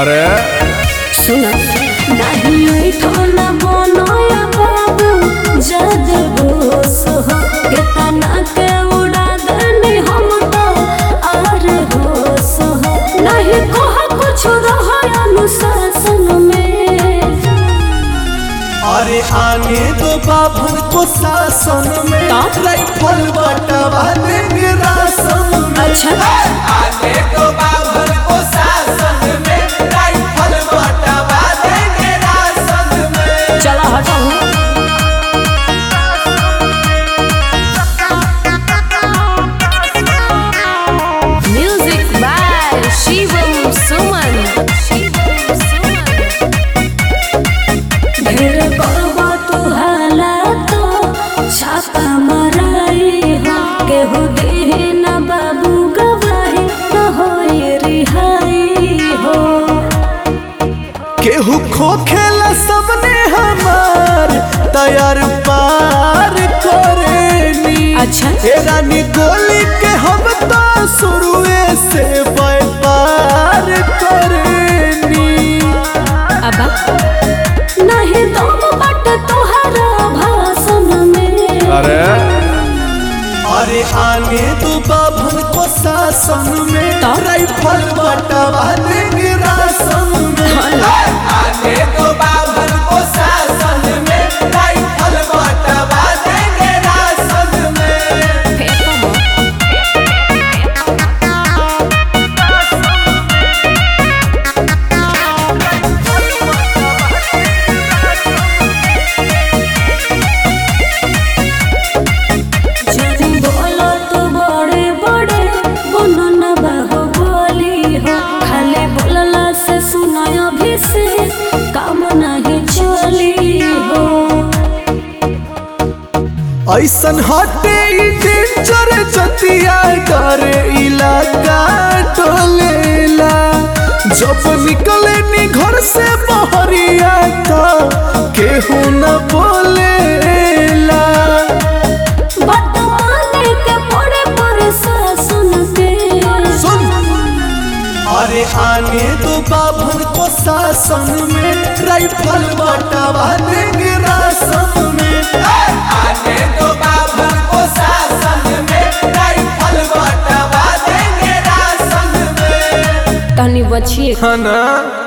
अरे सुना नहीं ठोना बनोया बाबू जद होश हो कितना के उड़ा देनी हम तो आर होश हो नहीं कहा कुछ रहा अनुशासन में। अरे आने दो बाबू को शासन में राइफल बटवा देंगे राशन में। अच्छा आने दो बाबू को शासन में राइफल बटवा देंगे राशन में। चला हटाओ म्यूजिक बाय शिवम सुमन। ढेर करबा तू हाला तो छापा मराई हो केहू देहे न बाबू गवाही न होए रिहाई हो। केहू खोखेला सबने हमार तैयार पार करेनी। अच्छा ए रानी गोली के हम तो शुरुए से व्यापार करेनी। अबा नहीं तुम बट तुहरा भाषण में। अरे अरे आने दो बाबू को शासन में तो? राइफल बटवा देंगे राशन में। आने दो बाबू को शासन में राइफल बटवा देंगे राशन में। जब बोलो तो बड़े बड़े बोलो न बाहो बोली हो खाली बोलला से सुनायो भी से काम नहीं चली हो। ऐसन हटे ई डेंजर जतिया करे इलाका टोलेला। जब निकले नी घर से बहरिया का केहू न बोलेला। बात माने के पड़े प्रशासन के। सुन अरे आने दो बाबू को शासन में राइफल बटवा देंगे राशन में। आने दो बाबू को शासन में राइफल बटवा देंगे राशन में। तनी बचिए है ना।